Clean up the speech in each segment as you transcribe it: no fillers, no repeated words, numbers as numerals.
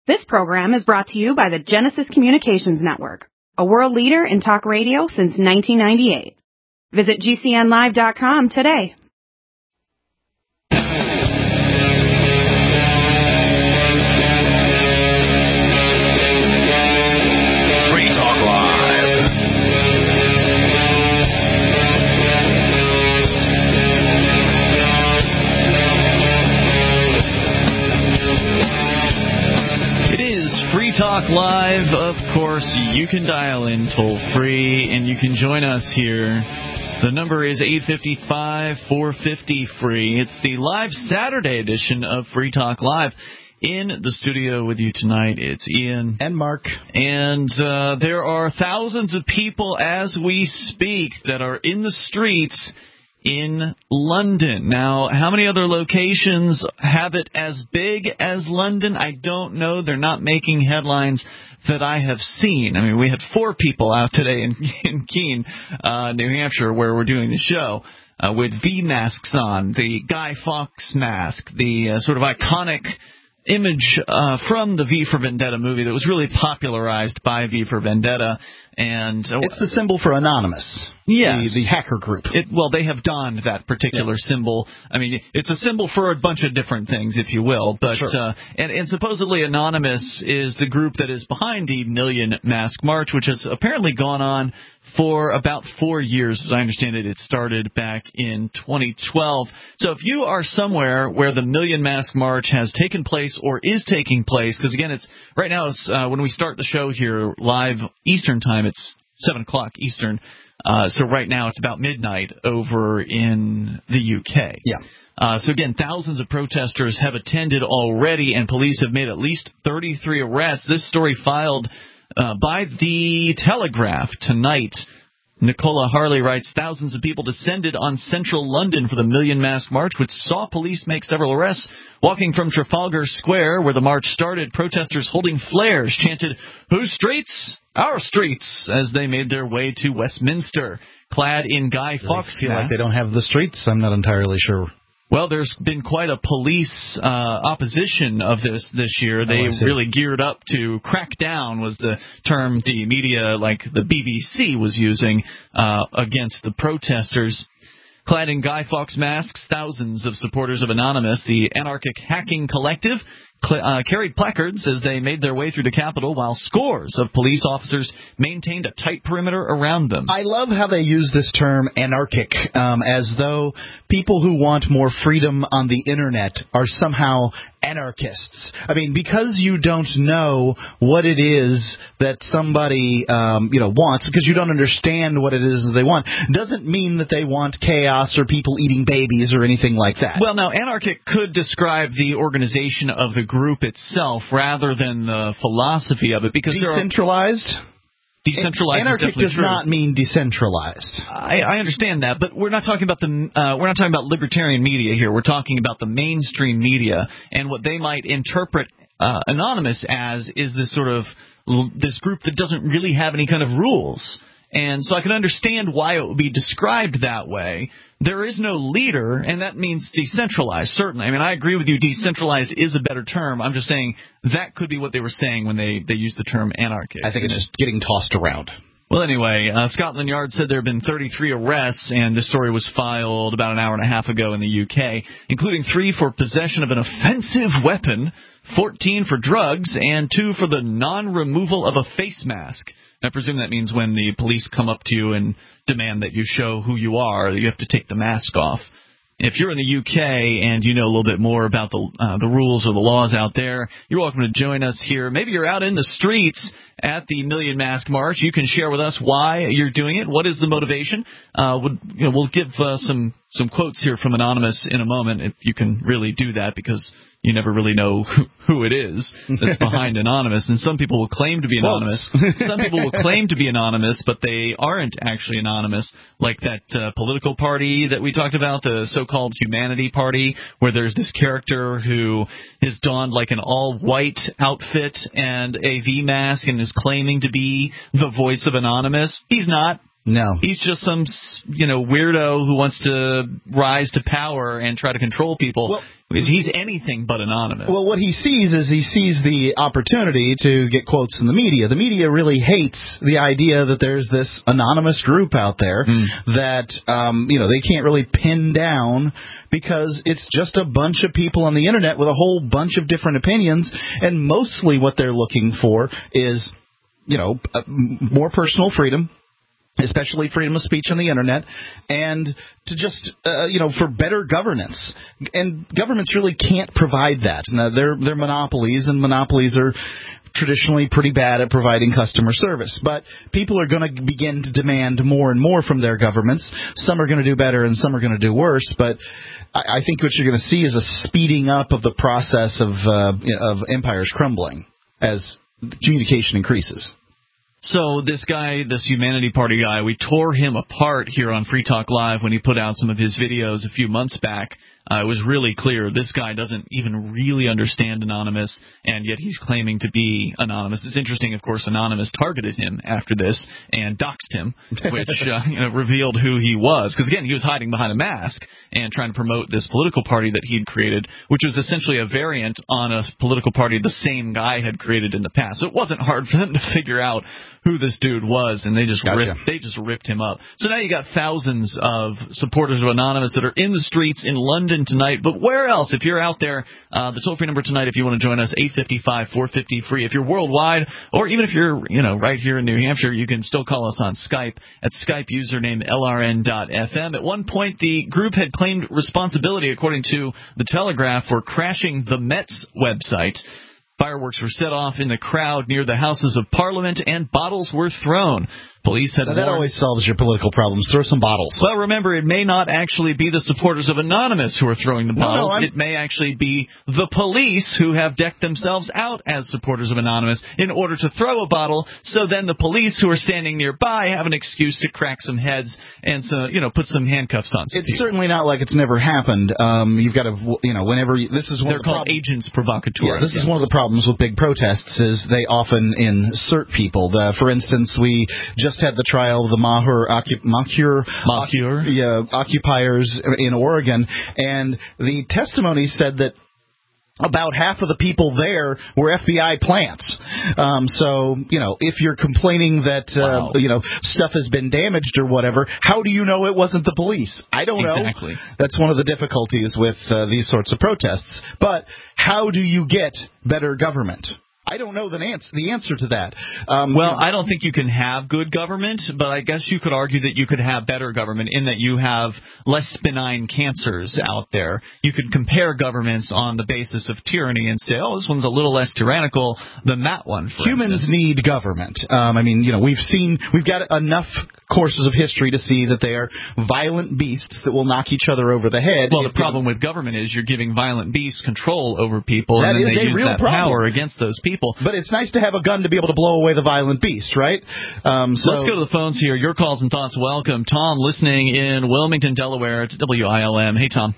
This program is brought to you by the Genesis Communications Network, a world leader in talk radio since 1998. Visit GCNlive.com today. Free Talk Live. It is Free Talk Live. Of course, you can dial in toll-free, and you can join us here. The number is 855-450-FREE. It's the live Saturday edition of Free Talk Live. In the studio with you tonight, it's Ian. And Mark. And there are thousands of people as we speak that are in the streets in London. Now, how many other locations have it as big as London? I don't know. They're not making headlines that I have seen. I mean, we had 4 people out today in Keene, New Hampshire, where we're doing the show with V masks on, the Guy Fawkes mask, the sort of iconic image from the V for Vendetta movie that was really popularized by V for Vendetta. And it's the symbol for Anonymous. Yes. The hacker group. Well, they have donned that particular symbol. I mean, it's a symbol for a bunch of different things, if you will. But sure. And supposedly Anonymous is the group that is behind the Million Mask March, which has apparently gone on for about 4 years. As I understand it, it started back in 2012. So if you are somewhere where the Million Mask March has taken place or is taking place, because again, it's right now, it's when we start the show here live Eastern time, it's 7 o'clock Eastern. So right now it's about midnight over in the UK. Yeah. So again, thousands of protesters have attended already, and police have made at least 33 arrests. This story filed by The Telegraph tonight. Nicola Harley writes, thousands of people descended on central London for the Million Mask March, which saw police make several arrests. Walking from Trafalgar Square, where the march started, protesters holding flares chanted, "Whose streets? Our streets," as they made their way to Westminster, clad in Guy Fawkes feel masks. like they don't have the streets? I'm not entirely sure. Well, there's been quite a police opposition of this year. They really geared up to crack down, was the term the media, like the BBC, was using against the protesters. Clad in Guy Fawkes masks, thousands of supporters of Anonymous, the anarchic hacking collective, carried placards as they made their way through the Capitol, while scores of police officers maintained a tight perimeter around them. I love how they use this term anarchic, as though people who want more freedom on the Internet are somehow anarchists. I mean, because you don't know what it is that somebody wants, because you don't understand what it is that they want, doesn't mean that they want chaos or people eating babies or anything like that. Well, now, anarchic could describe the organization of the group itself rather than the philosophy of it, because decentralized? Decentralized. Anarchic does not mean decentralized. I understand that, but we're not talking about we're not talking about libertarian media here. We're talking about the mainstream media, and what they might interpret Anonymous as is this sort of this group that doesn't really have any kind of rules. And so I can understand why it would be described that way. There is no leader, and that means decentralized, certainly. I mean, I agree with you, decentralized is a better term. I'm just saying that could be what they were saying when they used the term anarchist. I think it's just getting tossed around. Well, anyway, Scotland Yard said there have been 33 arrests, and this story was filed about an hour and a half ago in the UK, including 3 for possession of an offensive weapon, 14 for drugs, and 2 for the non-removal of a face mask. I presume that means when the police come up to you and demand that you show who you are, you have to take the mask off. If you're in the UK and you know a little bit more about the rules or the laws out there, you're welcome to join us here. Maybe you're out in the streets at the Million Mask March. You can share with us why you're doing it. What is the motivation? We'll give some quotes here from Anonymous in a moment, if you can really do that, because you never really know who it is that's behind Anonymous. And some people will claim to be anonymous. Some people will claim to be anonymous, but they aren't actually anonymous, like that political party that we talked about, the so-called Humanity Party, where there's this character who is donned like an all-white outfit and a V-mask and is claiming to be the voice of Anonymous. He's not. No. He's just some, weirdo who wants to rise to power and try to control people. Well, He's anything but anonymous. Well, what he sees is the opportunity to get quotes in the media. The media really hates the idea that there's this anonymous group out there that, they can't really pin down because it's just a bunch of people on the internet with a whole bunch of different opinions, and mostly what they're looking for is, more personal freedom, especially freedom of speech on the internet, and to just, for better governance. And governments really can't provide that. Now, they're monopolies, and monopolies are traditionally pretty bad at providing customer service. But people are going to begin to demand more and more from their governments. Some are going to do better, and some are going to do worse. But I think what you're going to see is a speeding up of the process of empires crumbling as communication increases. So this guy, this Humanity Party guy, we tore him apart here on Free Talk Live when he put out some of his videos a few months back. It was really clear this guy doesn't even really understand Anonymous, and yet he's claiming to be Anonymous. It's interesting, of course, Anonymous targeted him after this and doxed him, which revealed who he was. Because, again, he was hiding behind a mask and trying to promote this political party that he'd created, which was essentially a variant on a political party the same guy had created in the past. So it wasn't hard for them to figure out who this dude was, and they just ripped him up. So now you got thousands of supporters of Anonymous that are in the streets in London tonight. But where else? If you're out there, the toll-free number tonight, if you want to join us, 855-450-FREE. If you're worldwide, or even if you're right here in New Hampshire, you can still call us on Skype at Skype username LRN.FM. At one point, the group had claimed responsibility, according to the Telegraph, for crashing the Met's website. Fireworks were set off in the crowd near the Houses of Parliament, and bottles were thrown. Police had warned. That always solves your political problems. Throw some bottles. Well, remember, it may not actually be the supporters of Anonymous who are throwing the bottles. No, it may actually be the police who have decked themselves out as supporters of Anonymous in order to throw a bottle, so then the police who are standing nearby have an excuse to crack some heads and put some handcuffs on some It's people. certainly not like it's never happened. You've got to, whenever this is one They're of the called agents provocateurs. Yeah, this is one of the problems with big protests is they often insert people. For instance, we just had the trial of the Mahur occupiers in Oregon, and the testimony said that about half of the people there were FBI plants. So, if you're complaining that, stuff has been damaged or whatever, how do you know it wasn't the police? I don't know. Exactly. That's one of the difficulties with these sorts of protests. But how do you get better government? I don't know the answer to that. I don't think you can have good government, but I guess you could argue that you could have better government in that you have less benign cancers out there. You could compare governments on the basis of tyranny and say, this one's a little less tyrannical than that one, for Humans instance. need government. We've got enough courses of history to see that they are violent beasts that will knock each other over the head. Well, the problem with government is you're giving violent beasts control over people, and then they use that power against those people. But it's nice to have a gun to be able to blow away the violent beast, right? Let's go to the phones here. Your calls and thoughts. Welcome. Tom, listening in Wilmington, Delaware to WILM. Hey, Tom.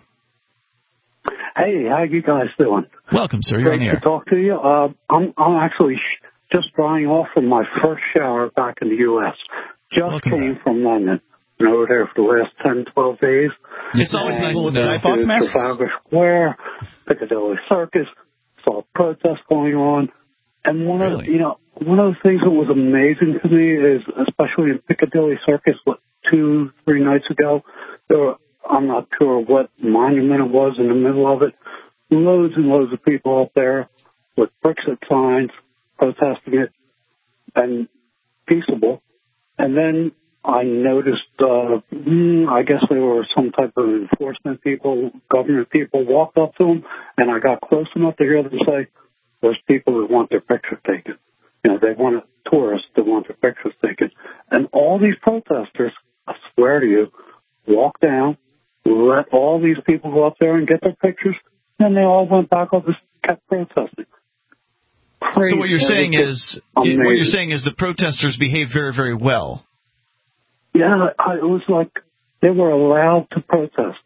Hey, how you guys doing? Welcome, sir. You're on the air. Great to talk to you. I'm actually just drying off from my first shower back in the U.S. Just came from London. Been over there for the last 10, 12 days. It's always nice to know. Trafalgar Square, Piccadilly Circus, saw protests going on. And one of the things that was amazing to me is, especially in Piccadilly Circus, 2-3 nights ago, I'm not sure what monument it was in the middle of it, loads and loads of people up there with Brexit signs protesting it and peaceable. And then I noticed, I guess they were some type of enforcement people, government people, walked up to them, and I got close enough to hear them say, there's people who want their picture taken. They want tourists that want their pictures taken. And all these protesters, I swear to you, walked down, let all these people go up there and get their pictures, and they all went back up and kept protesting. Crazy. So what you're saying is the protesters behave very, very well. Yeah, it was like they were allowed to protest,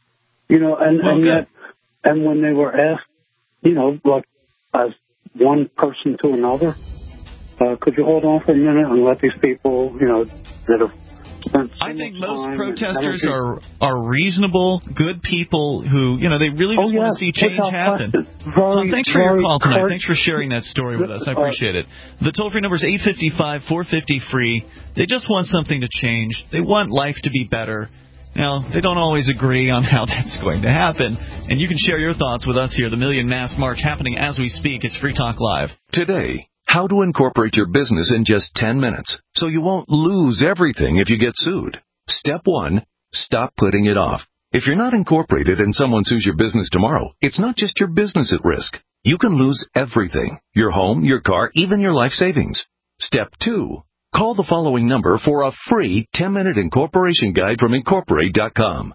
and when they were asked, like as one person to another, could you hold on for a minute and let these people, that have spent so I think much most time protesters and energy. are reasonable, good people who, they really just want to see change happen. So thanks for your call tonight. Thanks for sharing that story with us. I appreciate it. The toll-free number is 855-450-FREE. They just want something to change. They want life to be better. Now, they don't always agree on how that's going to happen. And you can share your thoughts with us here. The Million Mask March happening as we speak. It's Free Talk Live. Today, how to incorporate your business in just 10 minutes so you won't lose everything if you get sued. Step 1, stop putting it off. If you're not incorporated and someone sues your business tomorrow, it's not just your business at risk. You can lose everything. Your home, your car, even your life savings. Step 2. Call the following number for a free 10-minute incorporation guide from Incorporate.com.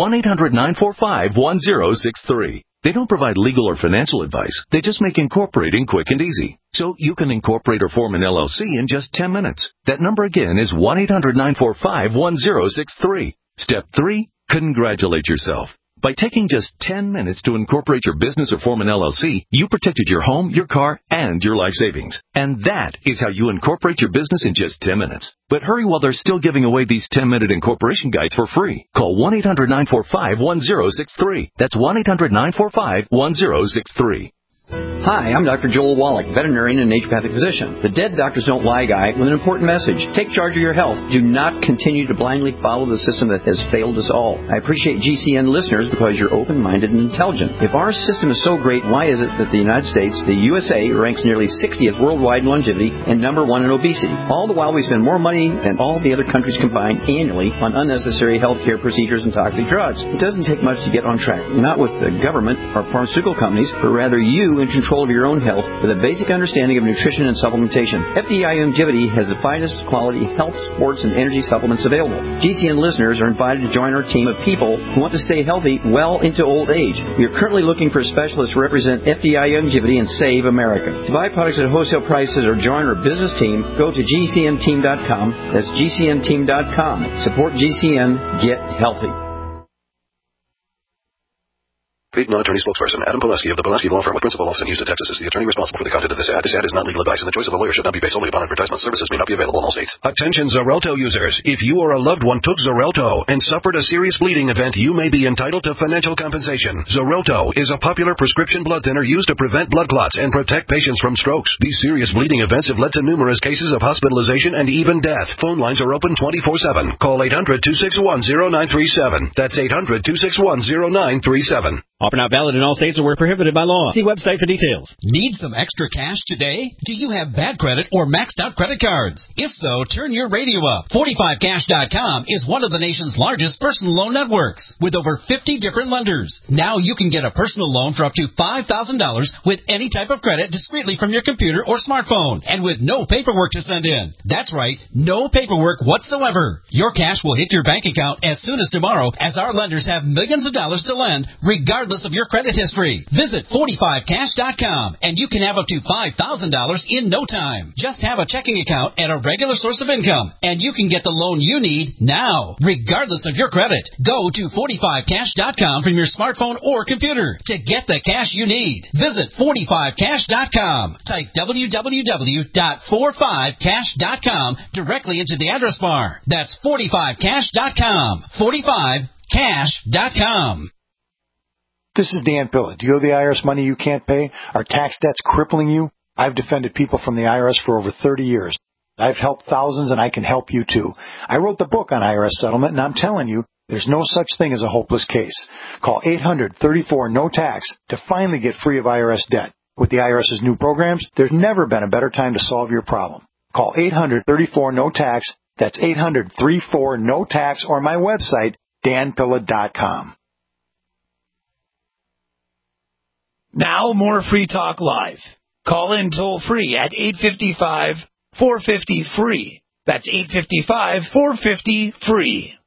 1-800-945-1063. They don't provide legal or financial advice. They just make incorporating quick and easy. So you can incorporate or form an LLC in just 10 minutes. That number again is 1-800-945-1063. Step 3, congratulate yourself. By taking just 10 minutes to incorporate your business or form an LLC, you protected your home, your car, and your life savings. And that is how you incorporate your business in just 10 minutes. But hurry while they're still giving away these 10-minute incorporation guides for free. Call 1-800-945-1063. That's 1-800-945-1063. Hi, I'm Dr. Joel Wallach, veterinarian and naturopathic physician. The Dead Doctors Don't Lie guy with an important message. Take charge of your health. Do not continue to blindly follow the system that has failed us all. I appreciate GCN listeners because you're open-minded and intelligent. If our system is so great, why is it that the United States, the USA, ranks nearly 60th worldwide in longevity and number 1 in obesity? All the while we spend more money than all the other countries combined annually on unnecessary healthcare procedures and toxic drugs. It doesn't take much to get on track. Not with the government or pharmaceutical companies, but rather you in control of your own health with a basic understanding of nutrition and supplementation. FDI Longevity has the finest quality health, sports, and energy supplements available. GCN listeners are invited to join our team of people who want to stay healthy well into old age. We are currently looking for specialists to represent FDI Longevity and Save America. To buy products at wholesale prices or join our business team, go to GCNteam.com. That's GCNteam.com. Support GCN. Get healthy. Paid non-attorney spokesperson Adam Pileski of the Pileski Law Firm with principal office in Houston, Texas is the attorney responsible for the content of this ad. This ad is not legal advice, and the choice of a lawyer should not be based solely upon advertisement. Services may not be available in all states. Attention Xarelto users. If you or a loved one took Xarelto and suffered a serious bleeding event, you may be entitled to financial compensation. Xarelto is a popular prescription blood thinner used to prevent blood clots and protect patients from strokes. These serious bleeding events have led to numerous cases of hospitalization and even death. Phone lines are open 24/7. Call 800-261-0937. That's 800-261-0937. Offer not valid in all states or where prohibited by law. See website for details. Need some extra cash today? Do you have bad credit or maxed out credit cards? If so, turn your radio up. 45cash.com is one of the nation's largest personal loan networks with over 50 different lenders. Now you can get a personal loan for up to $5,000 with any type of credit discreetly from your computer or smartphone and with no paperwork to send in. That's right, no paperwork whatsoever. Your cash will hit your bank account as soon as tomorrow as our lenders have millions of dollars to lend regardless of your credit history. Visit 45cash.com and you can have up to $5,000 in no time. Just have a checking account and a regular source of income and you can get the loan you need now, regardless of your credit. Go to 45cash.com from your smartphone or computer to get the cash you need. Visit 45cash.com. Type www.45cash.com directly into the address bar. That's 45cash.com. 45cash.com. This is Dan Pilla. Do you owe the IRS money you can't pay? Are tax debts crippling you? I've defended people from the IRS for over 30 years. I've helped thousands, and I can help you too. I wrote the book on IRS settlement, and I'm telling you, there's no such thing as a hopeless case. Call 800-34-NO-TAX to finally get free of IRS debt. With the IRS's new programs, there's never been a better time to solve your problem. Call 800-34-NO-TAX. That's 800-34-NO-TAX, or my website, danpilla.com. Now more Free Talk Live. Call in toll-free at 855-450-FREE. That's 855-450-FREE.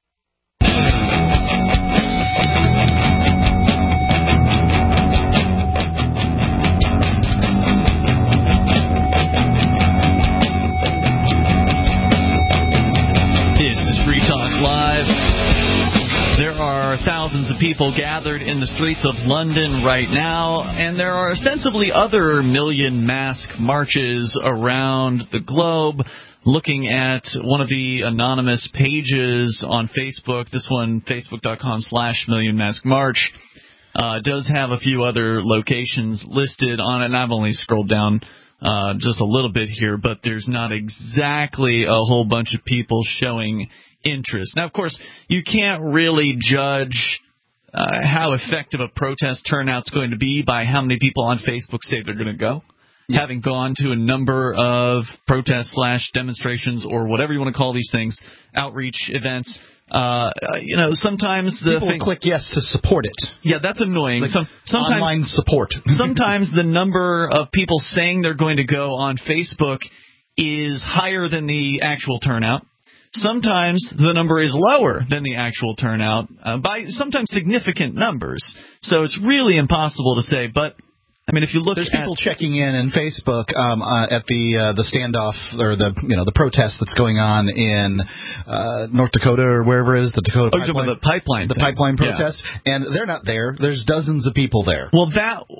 This is Free Talk Live. There are thousands of people gathered in the streets of London right now, and there are ostensibly other million mask marches around the globe. looking at one of the anonymous pages on Facebook, this one, facebook.com/MillionMaskMarch, does have a few other locations listed on it, and I've only scrolled down just a little bit here, but there's not exactly a whole bunch of people showing interest. Now, of course, you can't really judge how effective a protest turnout's going to be by how many people on Facebook say they're going to go. Yeah. Having gone to a number of protests/demonstrations or whatever you want to call these things, outreach events, sometimes the people will click yes to support it. Yeah, that's annoying. Like sometimes online support. Sometimes the number of people saying they're going to go on Facebook is higher than the actual turnout. Sometimes the number is lower than the actual turnout by sometimes significant numbers. So it's really impossible to say, but I mean, if you look, there's people checking in Facebook at the standoff or the protest that's going on in North Dakota or wherever it is, the Dakota pipeline. The pipeline protest, and they're not there. There's dozens of people there. But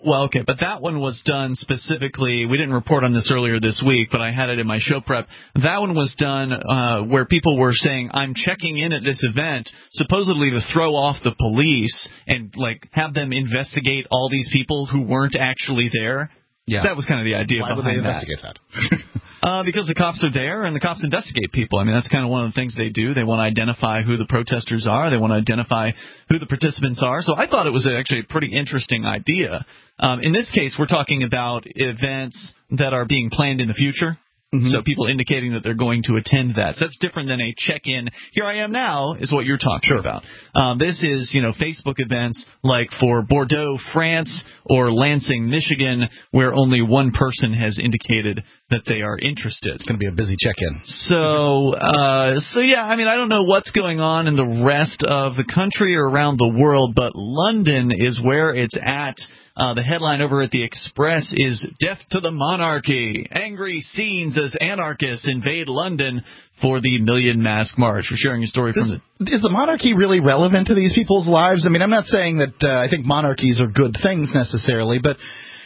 that one was done specifically. We didn't report on this earlier this week, but I had it in my show prep. That one was done where people were saying, "I'm checking in at this event," supposedly to throw off the police and have them investigate all these people who weren't actually there. Yeah. That was kind of the idea behind that. Why would they investigate that? Because the cops are there and the cops investigate people. I mean, that's kind of one of the things they do. They want to identify who the protesters are. They want to identify who the participants are. So I thought it was actually a pretty interesting idea. In this case, we're talking about events that are being planned in the future. Mm-hmm. So people indicating that they're going to attend that. So that's different than a check-in, here I am now, is what you're talking about. This is, Facebook events like for Bordeaux, France, or Lansing, Michigan, where only one person has indicated that they are interested. It's going to be a busy check-in. So yeah, I mean, I don't know what's going on in the rest of the country or around the world, but London is where it's at. The headline over at the Express is "Death to the Monarchy. Angry scenes as anarchists invade London for the Million Mask March." We're sharing a story from Is the monarchy really relevant to these people's lives? I mean, I'm not saying that I think monarchies are good things necessarily, but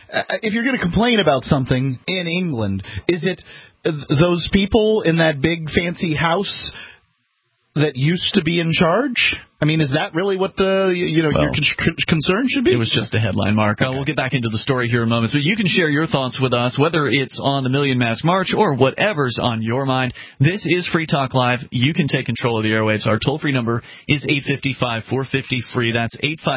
if you're going to complain about something in England, is it those people in that big fancy house that used to be in charge? I mean, is that really what your concern should be? It was just a headline, Mark. Okay. We'll get back into the story here in a moment. So you can share your thoughts with us, whether it's on the Million Mask March or whatever's on your mind. This is Free Talk Live. You can take control of the airwaves. Our toll-free number is 855-450-FREE. That's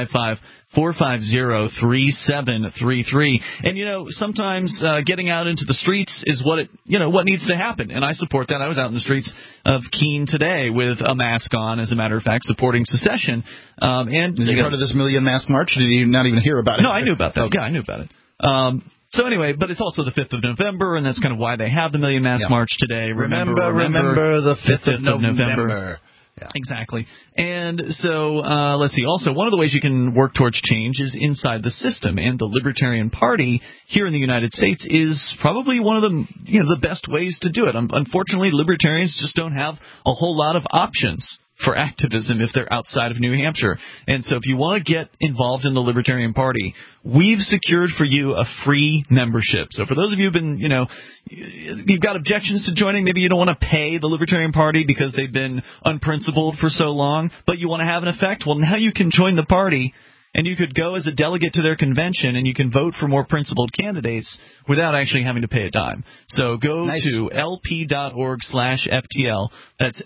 855-450-3733. And, sometimes getting out into the streets is what needs to happen. And I support that. I was out in the streets of Keene today with a mask on, as a matter of fact, supporting secession. And Did you part of this Million Mask March? Did you not even hear about it? No, I knew about that. Okay. Yeah, I knew about it. So anyway, but it's also the 5th of November, and that's kind of why they have the Million Mask March today. Remember the 5th of November. Yeah. Exactly. And so, let's see. Also, one of the ways you can work towards change is inside the system. And the Libertarian Party here in the United States is probably one of the best ways to do it. Unfortunately, libertarians just don't have a whole lot of options for activism if they're outside of New Hampshire. And so if you want to get involved in the Libertarian Party, we've secured for you a free membership. So for those of you who've been, you've got objections to joining, maybe you don't want to pay the Libertarian Party because they've been unprincipled for so long, but you want to have an effect, well, now you can join the party. And you could go as a delegate to their convention, and you can vote for more principled candidates without actually having to pay a dime. So go to lp.org/FTL. That's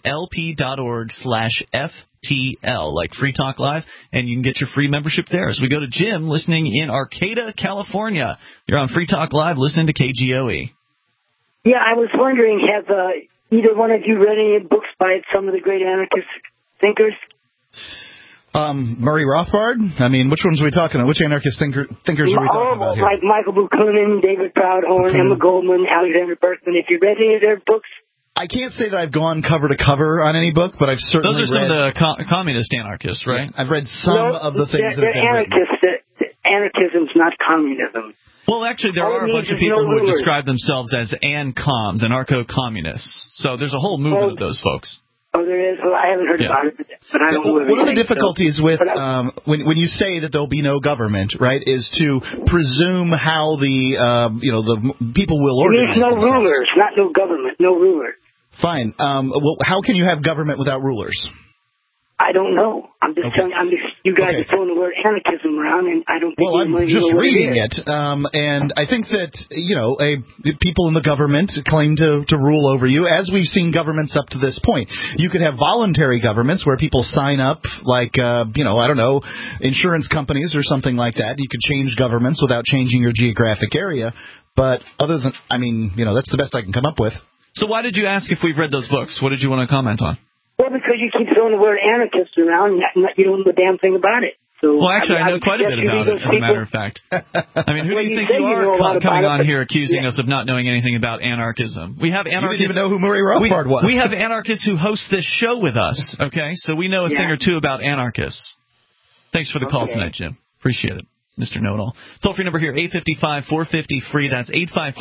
lp.org/FTL, like Free Talk Live, and you can get your free membership there. As we go to Jim, listening in Arcata, California. You're on Free Talk Live, listening to KGOE. Yeah, I was wondering, have either one of you read any books by some of the great anarchist thinkers? Murray Rothbard? I mean, which ones are we talking about? Which anarchist thinkers are we talking about here? Like Michael Buchanan, David Proudhorn, Emma Goldman, Alexander Berkman. If you read any of their books? I can't say that I've gone cover to cover on any book, but I've certainly read... Those are some of the communist anarchists, right? Yeah, I've read some of the things that have been anarchists. Anarchism's not communism. Well, actually, there are a bunch of people who describe themselves as ANCOMs, anarcho-communists. So there's a whole movement of those folks. Oh, there is? Well, I haven't heard about it, but I don't know. One of the difficulties with when you say that there'll be no government, right, is to presume how the people will organize themselves. It means no rulers, not no government, no ruler. Fine. Well, how can you have government without rulers? I don't know. I'm just telling you guys are throwing the word anarchism around, and I don't think I'm just reading it. And I think that, people in the government claim to rule over you, as we've seen governments up to this point. You could have voluntary governments where people sign up, like, insurance companies or something like that. You could change governments without changing your geographic area. But other than, that's the best I can come up with. So why did you ask if we've read those books? What did you want to comment on? Well, because you keep throwing the word anarchist around, and you don't know a damn thing about it. So, actually, I know quite a bit about it, as a matter of fact. I mean, who do you think you are coming on here accusing us of not knowing anything about anarchism? We have anarchists. You didn't even know who Murray Rothbard was. We have anarchists who host this show with us, okay? So we know a thing or two about anarchists. Thanks for the call tonight, Jim. Appreciate it, Mr. Know-It-All. Toll-free number here, 855-450-FREE. That's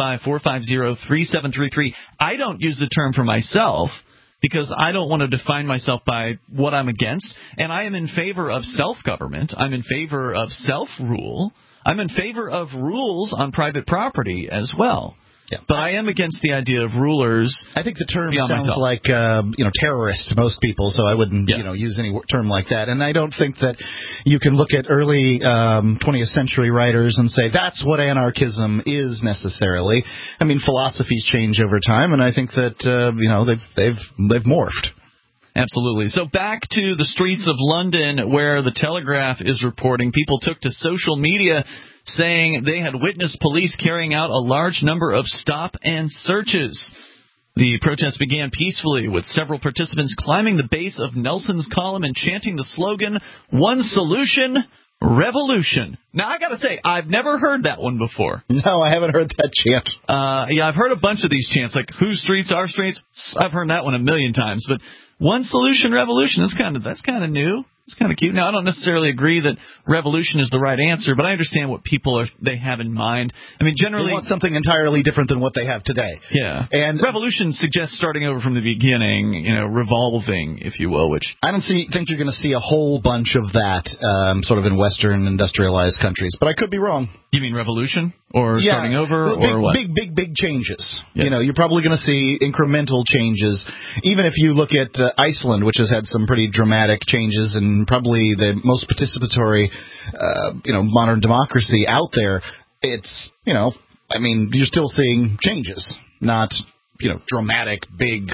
855-450-3733. I don't use the term for myself, because I don't want to define myself by what I'm against, and I am in favor of self-government. I'm in favor of self-rule. I'm in favor of rules on private property as well. Yeah. But I am against the idea of rulers. I think the term sounds like terrorist to most people, so I wouldn't use any term like that. And I don't think that you can look at early 20th century writers and say that's what anarchism is necessarily. I mean, philosophies change over time, and I think that they've morphed. Absolutely. So back to the streets of London, where the Telegraph is reporting people took to social media saying they had witnessed police carrying out a large number of stop and searches. The protest began peacefully, with several participants climbing the base of Nelson's column and chanting the slogan, "One solution, revolution." Now, I got to say, I've never heard that one before. No, I haven't heard that chant. I've heard a bunch of these chants, like "Whose streets, our streets." I've heard that one a million times, but "One solution, revolution," that's kind of new. It's kind of cute. Now, I don't necessarily agree that revolution is the right answer, but I understand what they have in mind. I mean, generally, they want something entirely different than what they have today. Yeah, and revolution suggests starting over from the beginning, revolving, if you will. Which I don't think you're going to see a whole bunch of that, sort of in Western industrialized countries. But I could be wrong. You mean revolution or starting over or what? Big changes. Yeah. You're probably going to see incremental changes. Even if you look at Iceland, which has had some pretty dramatic changes and probably the most participatory, modern democracy out there, it's, you're still seeing changes, not, dramatic, big,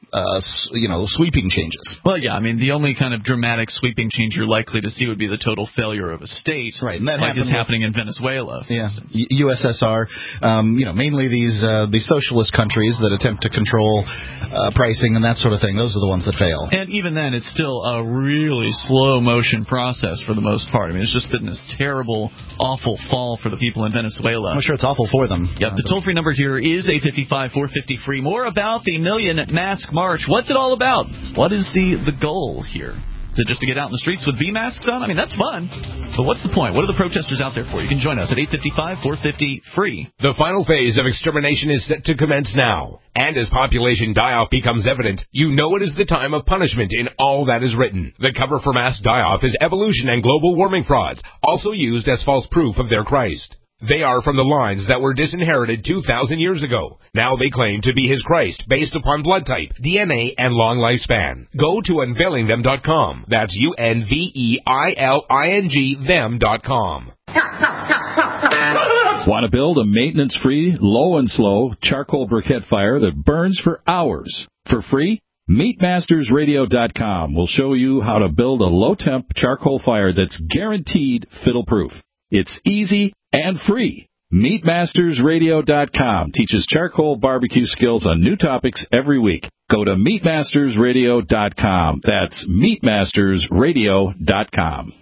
sweeping changes. Well, yeah, the only kind of dramatic sweeping change you're likely to see would be the total failure of a state, right? And that like is happening in Venezuela, for instance. USSR, mainly these socialist countries that attempt to control pricing and that sort of thing. Those are the ones that fail. And even then, it's still a really slow motion process for the most part. It's just been this terrible, awful fall for the people in Venezuela. I'm sure it's awful for them. Yep. The toll-free number here is 855-450-FREE. More about the Million Mask March. What's it all about? What is the goal here? Is it just to get out in the streets with V-masks on? That's fun. But what's the point? What are the protesters out there for? You can join us at 855-450-FREE. The final phase of extermination is set to commence now. And as population die-off becomes evident, you know it is the time of punishment in all that is written. The cover for mass die-off is evolution and global warming frauds, also used as false proof of their Christ. They are from the lines that were disinherited 2,000 years ago. Now they claim to be his Christ based upon blood type, DNA, and long lifespan. Go to unveilingthem.com. That's UNVEILING them.com. Want to build a maintenance-free, low and slow charcoal briquette fire that burns for hours for free? MeatMastersRadio.com will show you how to build a low-temp charcoal fire that's guaranteed fiddle-proof. It's easy and free. MeatMastersRadio.com teaches charcoal barbecue skills on new topics every week. Go to MeatMastersRadio.com. That's MeatMastersRadio.com.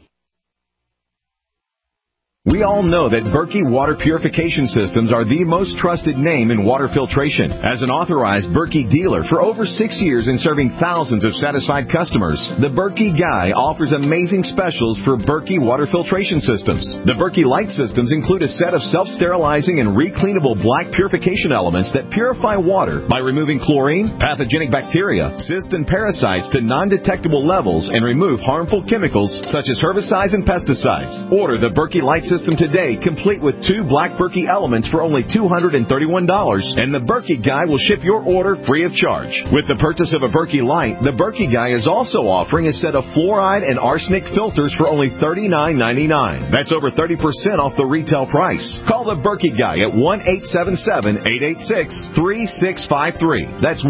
We all know that Berkey Water Purification Systems are the most trusted name in water filtration. As an authorized Berkey dealer for over 6 years and serving thousands of satisfied customers, the Berkey Guy offers amazing specials for Berkey Water Filtration Systems. The Berkey Light Systems include a set of self-sterilizing and recleanable black purification elements that purify water by removing chlorine, pathogenic bacteria, cysts, and parasites to non-detectable levels and remove harmful chemicals such as herbicides and pesticides. Order the Berkey Light system today, complete with 2 Black Berkey elements for only $231, and the Berkey Guy will ship your order free of charge. With the purchase of a Berkey Light, the Berkey Guy is also offering a set of fluoride and arsenic filters for only $39.99. That's over 30% off the retail price. Call the Berkey Guy at 1-877-886-3653. That's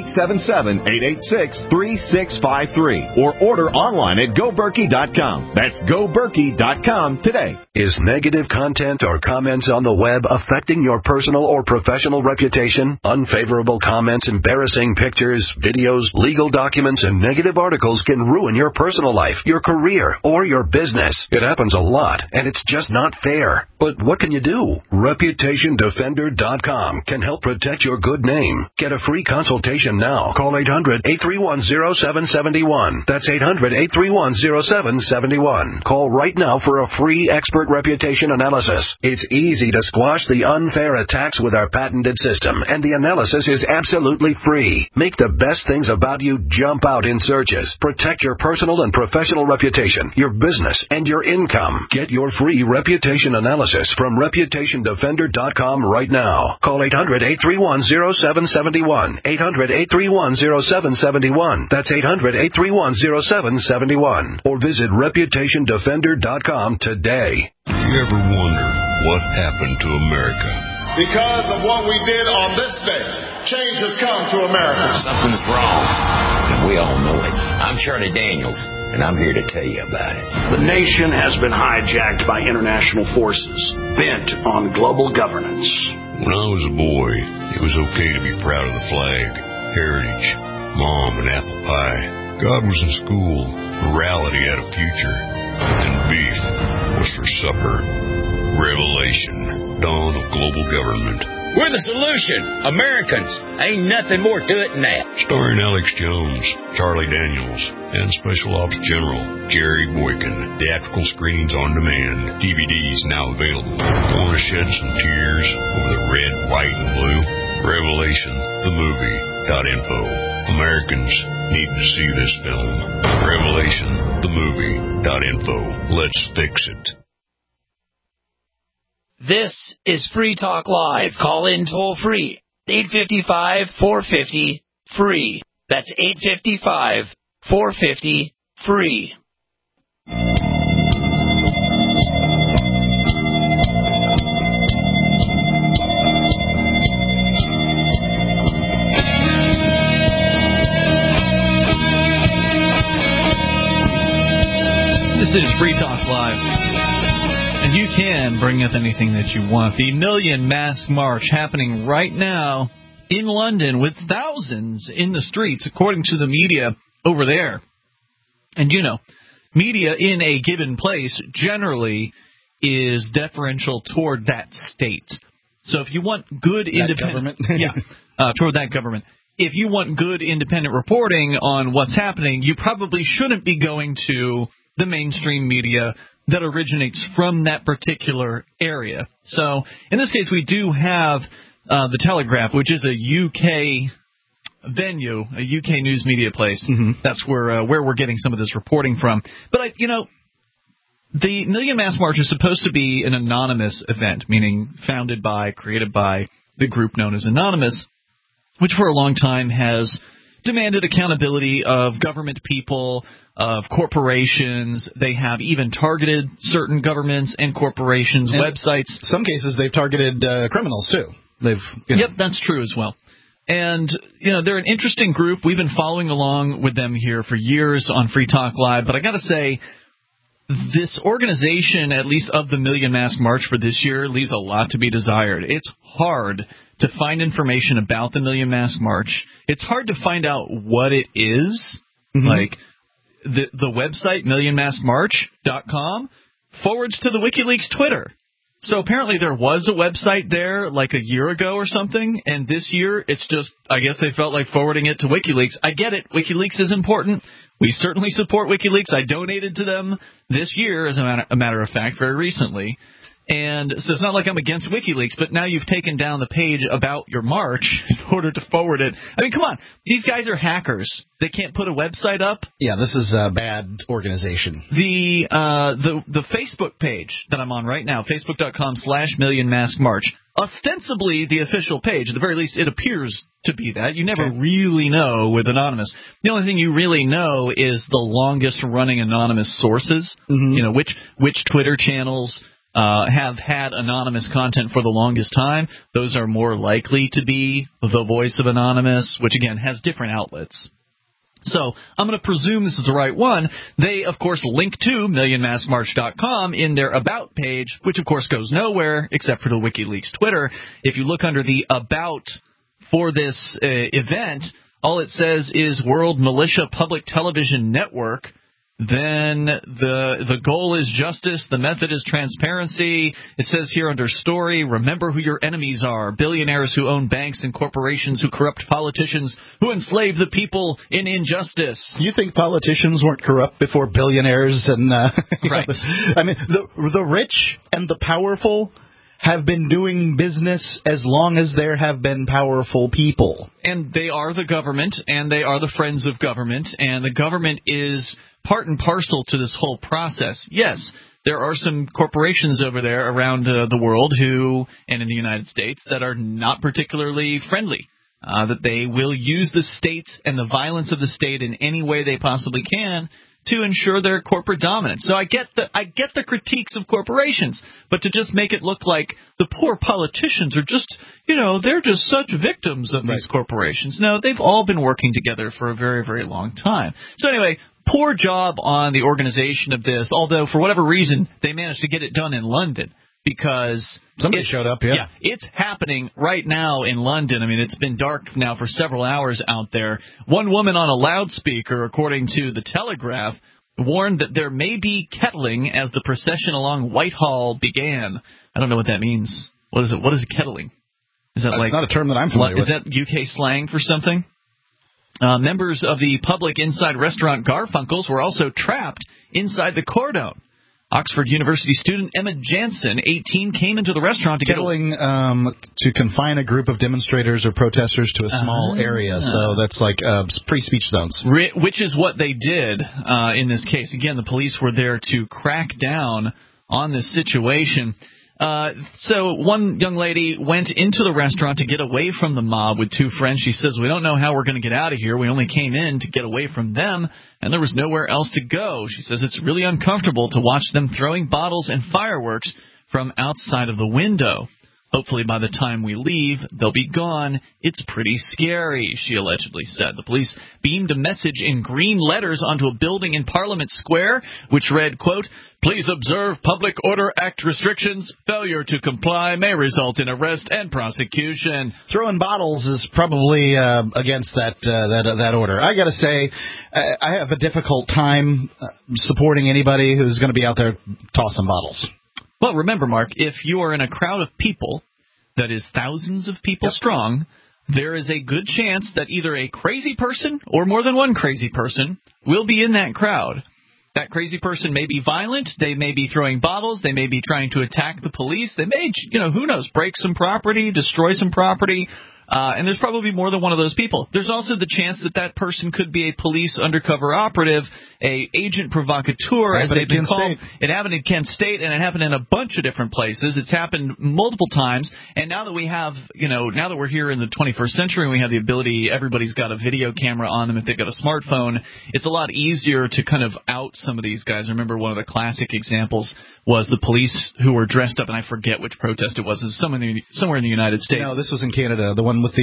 1-877-886-3653. Or order online at GoBerkey.com. That's GoBerkey.com today. Is negative content or comments on the web affecting your personal or professional reputation? Unfavorable comments, embarrassing pictures, videos, legal documents, and negative articles can ruin your personal life, your career, or your business. It happens a lot, and it's just not fair. But what can you do? ReputationDefender.com can help protect your good name. Get a free consultation now. Call 800-831-0771. That's 800-831-0771. Call right now for a free expert reputation analysis. It's easy to squash the unfair attacks with our patented system, and the analysis is absolutely free. Make the best things about you jump out in searches. Protect your personal and professional reputation, your business, and your income. Get your free reputation analysis from ReputationDefender.com right now. Call 800-831-0771. 800-831-0771. That's 800-831-0771. Or visit ReputationDefender.com today. You ever wonder what happened to America? Because of what we did on this day, change has come to America. Something's wrong, and we all know it. I'm Charlie Daniels, and I'm here to tell you about it. The nation has been hijacked by international forces, bent on global governance. When I was a boy, it was okay to be proud of the flag, heritage, mom, and apple pie. God was in school, morality had a future, and beef was for supper. Revelation, dawn of global government. We're the solution. Americans. Ain't nothing more to it than that. Starring Alex Jones, Charlie Daniels, and Special Ops General Jerry Boykin. Theatrical screenings on demand. DVDs now available. Want to shed some tears over the red, white, and blue? Revelation, the movie.info. Americans need to see this film. Revelation, the movie.info. Let's fix it. This is Free Talk Live. Call in toll free. 855-450-FREE. That's 855-450-FREE. This is Free Talk Live. And you can bring up anything that you want. The Million Mask March happening right now in London with thousands in the streets, according to the media over there. And, you know, media in a given place generally is deferential toward that state. So if you want good independent... toward that government. If you want good independent reporting on what's happening, you probably shouldn't be going to the mainstream media that originates from that particular area. So, in this case, we do have the Telegraph, which is a UK venue, a UK news media place. Mm-hmm. That's where we're getting some of this reporting from. But, the Million Mask March is supposed to be an anonymous event, meaning founded by, created by the group known as Anonymous, which for a long time has demanded accountability of government people, of corporations. They have even targeted certain governments and corporations' websites. Some cases they've targeted criminals, too. Yep, that's true as well. And, they're an interesting group. We've been following along with them here for years on Free Talk Live. But I got to say, this organization, at least of the Million Mask March for this year, leaves a lot to be desired. It's hard to find information about the Million Mask March. It's hard to find out what it is. Mm-hmm. Like, the website, millionmaskmarch.com, forwards to the WikiLeaks Twitter. So apparently there was a website there like a year ago or something, and this year it's just, I guess they felt like forwarding it to WikiLeaks. I get it. WikiLeaks is important. We certainly support WikiLeaks. I donated to them this year, as a matter of fact, very recently. And so it's not like I'm against WikiLeaks, but now you've taken down the page about your march in order to forward it. I mean, come on. These guys are hackers. They can't put a website up. Yeah, this is a bad organization. The Facebook page that I'm on right now, facebook.com/MillionMaskMarch, ostensibly the official page. At the very least, it appears to be that. You never really know with Anonymous. The only thing you really know is the longest running anonymous sources. Mm-hmm. You know, which Twitter channels have had anonymous content for the longest time. Those are more likely to be the voice of Anonymous, which, again, has different outlets. So I'm going to presume this is the right one. They, of course, link to MillionMaskMarch.com in their About page, which, of course, goes nowhere except for the WikiLeaks Twitter. If you look under the About for this event, all it says is World Militia Public Television Network. Then the goal is justice. The method is transparency. It says here under story, remember who your enemies are. Billionaires who own banks and corporations who corrupt politicians who enslave the people in injustice. You think politicians weren't corrupt before billionaires and right? I mean, the rich and the powerful have been doing business as long as there have been powerful people. And they are the government, and they are the friends of government, and the government is part and parcel to this whole process. Yes, there are some corporations over there around the world who, and in the United States, that are not particularly friendly, that they will use the state and the violence of the state in any way they possibly can to ensure their corporate dominance. So I get the critiques of corporations, but to just make it look like the poor politicians are just, they're just such victims of these corporations. No, they've all been working together for a very, very long time. So anyway, poor job on the organization of this, although for whatever reason they managed to get it done in London. Because somebody showed up, yeah, it's happening right now in London. I mean, it's been dark now for several hours out there. One woman on a loudspeaker, according to the Telegraph, warned that there may be kettling as the procession along Whitehall began. I don't know what that means. What is it? What is kettling? Is that That's not a term that I'm familiar with. Is that UK slang for something? Members of the public inside restaurant Garfunkel's were also trapped inside the cordon. Oxford University student Emma Jansen, 18, came into the restaurant to kettling to confine a group of demonstrators or protesters to a small area. So that's like pre-speech zones. Which is what they did in this case. Again, the police were there to crack down on this situation. So one young lady went into the restaurant to get away from the mob with two friends. She says, we don't know how we're going to get out of here. We only came in to get away from them, and there was nowhere else to go. She says it's really uncomfortable to watch them throwing bottles and fireworks from outside of the window. Hopefully by the time we leave, they'll be gone. It's pretty scary, she allegedly said. The police beamed a message in green letters onto a building in Parliament Square, which read, quote, please observe Public Order Act restrictions. Failure to comply may result in arrest and prosecution. Throwing bottles is probably against that order. I got to say, I have a difficult time supporting anybody who's going to be out there tossing bottles. Well, remember, Mark, if you are in a crowd of people that is thousands of people strong, there is a good chance that either a crazy person or more than one crazy person will be in that crowd. That crazy person may be violent. They may be throwing bottles. They may be trying to attack the police. They may, who knows, break some property, destroy some property. And there's probably more than one of those people. There's also the chance that that person could be a police undercover operative, a agent provocateur, as they've been called. It happened in Kent State, and it happened in a bunch of different places. It's happened multiple times. And now that we have, now that we're here in the 21st century and we have the ability, everybody's got a video camera on them if they've got a smartphone, it's a lot easier to kind of out some of these guys. I remember one of the classic examples was the police who were dressed up, and I forget which protest it was. It was somewhere in the United States. No, this was in Canada, the one with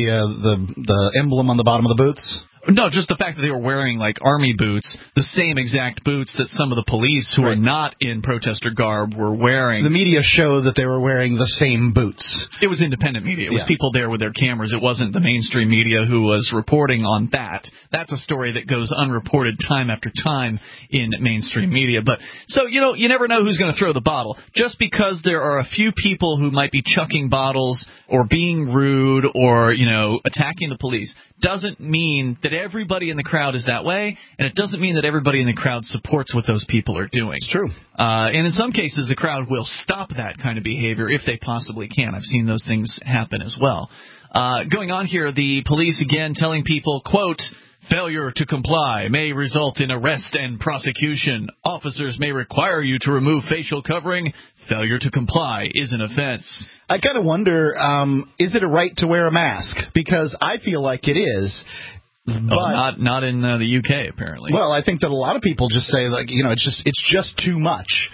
the emblem on the bottom of the boots? No, just the fact that they were wearing, like, army boots, the same exact boots that some of the police who are not in protester garb were wearing. The media showed that they were wearing the same boots. It was independent media. It was people there with their cameras. It wasn't the mainstream media who was reporting on that. That's a story that goes unreported time after time in mainstream media. But so, you never know who's going to throw the bottle. Just because there are a few people who might be chucking bottles or being rude or, attacking the police doesn't mean that everybody in the crowd is that way, and it doesn't mean that everybody in the crowd supports what those people are doing. It's true. And in some cases, the crowd will stop that kind of behavior if they possibly can. I've seen those things happen as well. Going on here, the police again telling people, quote, failure to comply may result in arrest and prosecution. Officers may require you to remove facial covering. Failure to comply is an offense. I kind of wonder, is it a right to wear a mask? Because I feel like it is. But, not in the UK, apparently. Well, I think that a lot of people just say, like, it's just too much.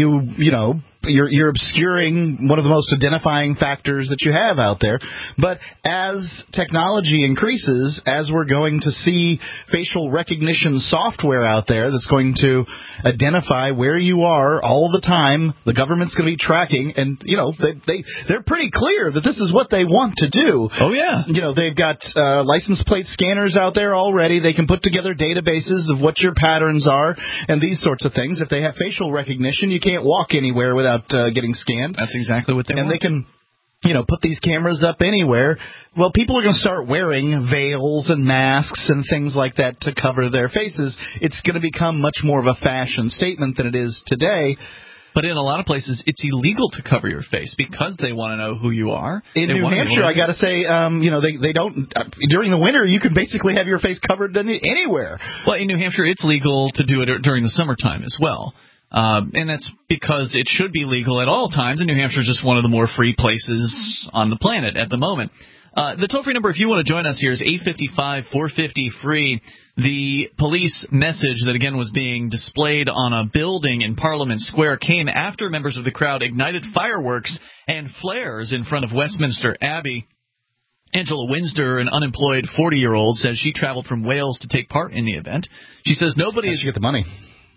You're obscuring one of the most identifying factors that you have out there. But as technology increases, as we're going to see facial recognition software out there that's going to identify where you are all the time, the government's going to be tracking, and they're pretty clear that this is what they want to do. Oh yeah, they've got license plate scanners out there already. They can put together databases of what your patterns are and these sorts of things. If they have facial recognition, you can't walk anywhere without getting scanned. That's exactly what they want. And they can, put these cameras up anywhere. Well, people are going to start wearing veils and masks and things like that to cover their faces. It's going to become much more of a fashion statement than it is today. But in a lot of places, it's illegal to cover your face because they want to know who you are. In New Hampshire, I got to say, they don't. During the winter, you can basically have your face covered anywhere. Well, in New Hampshire, it's legal to do it during the summertime as well. And that's because it should be legal at all times, and New Hampshire is just one of the more free places on the planet at the moment. The toll-free number, if you want to join us here, is 855-450-FREE. The police message that, again, was being displayed on a building in Parliament Square came after members of the crowd ignited fireworks and flares in front of Westminster Abbey. Angela Windsor, an unemployed 40-year-old, says she traveled from Wales to take part in the event. She says nobody is... How'd she get the money?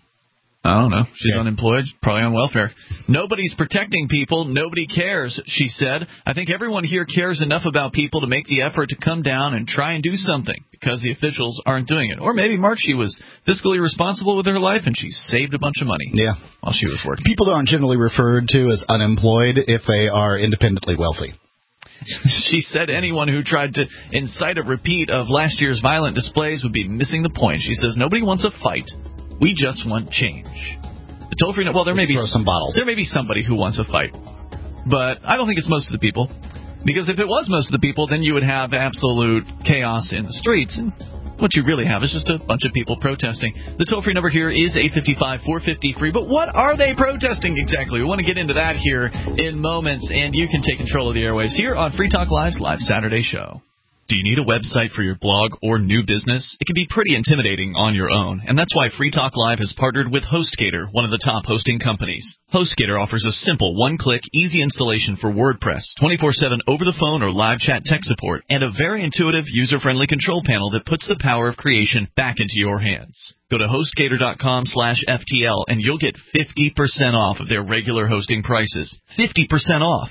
I don't know. She's unemployed, probably on welfare. Nobody's protecting people. Nobody cares, she said. I think everyone here cares enough about people to make the effort to come down and try and do something because the officials aren't doing it. Or maybe, Mark, she was fiscally responsible with her life and she saved a bunch of money while she was working. People aren't generally referred to as unemployed if they are independently wealthy. She said anyone who tried to incite a repeat of last year's violent displays would be missing the point. She says nobody wants a fight. We just want change. The toll-free number, well, there may be some bottles. There may be somebody who wants a fight, but I don't think it's most of the people. Because if it was most of the people, then you would have absolute chaos in the streets, and what you really have is just a bunch of people protesting. The toll-free number here is 855-450-FREE, but what are they protesting exactly? We want to get into that here in moments, and you can take control of the airwaves here on Free Talk Live's Live Saturday show. Do you need a website for your blog or new business? It can be pretty intimidating on your own, and that's why Free Talk Live has partnered with HostGator, one of the top hosting companies. HostGator offers a simple, one-click, easy installation for WordPress, 24/7 over-the-phone or live chat tech support, and a very intuitive, user-friendly control panel that puts the power of creation back into your hands. Go to HostGator.com/FTL, and you'll get 50% off of their regular hosting prices. 50% off.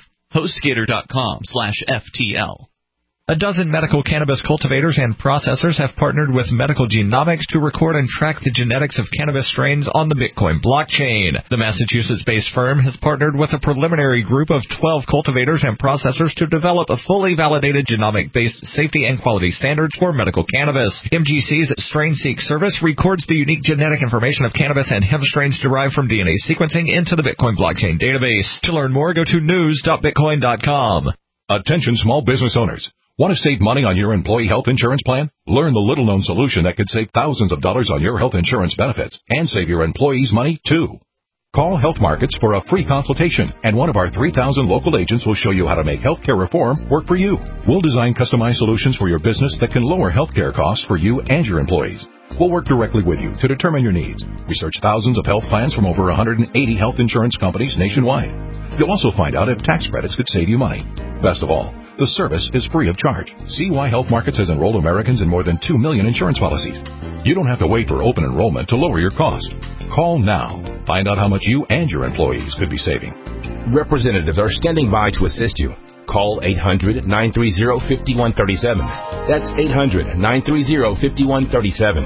HostGator.com/FTL. A dozen medical cannabis cultivators and processors have partnered with Medical Genomics to record and track the genetics of cannabis strains on the Bitcoin blockchain. The Massachusetts-based firm has partnered with a preliminary group of 12 cultivators and processors to develop a fully validated genomic-based safety and quality standards for medical cannabis. MGC's StrainSeek service records the unique genetic information of cannabis and hemp strains derived from DNA sequencing into the Bitcoin blockchain database. To learn more, go to news.bitcoin.com. Attention small business owners. Want to save money on your employee health insurance plan? Learn the little-known solution that could save thousands of dollars on your health insurance benefits and save your employees money, too. Call Health Markets for a free consultation, and one of our 3,000 local agents will show you how to make healthcare reform work for you. We'll design customized solutions for your business that can lower healthcare costs for you and your employees. We'll work directly with you to determine your needs. Research thousands of health plans from over 180 health insurance companies nationwide. You'll also find out if tax credits could save you money. Best of all, the service is free of charge. See why Health Markets has enrolled Americans in more than 2 million insurance policies. You don't have to wait for open enrollment to lower your cost. Call now. Find out how much you and your employees could be saving. Representatives are standing by to assist you. Call 800-930-5137. That's 800-930-5137.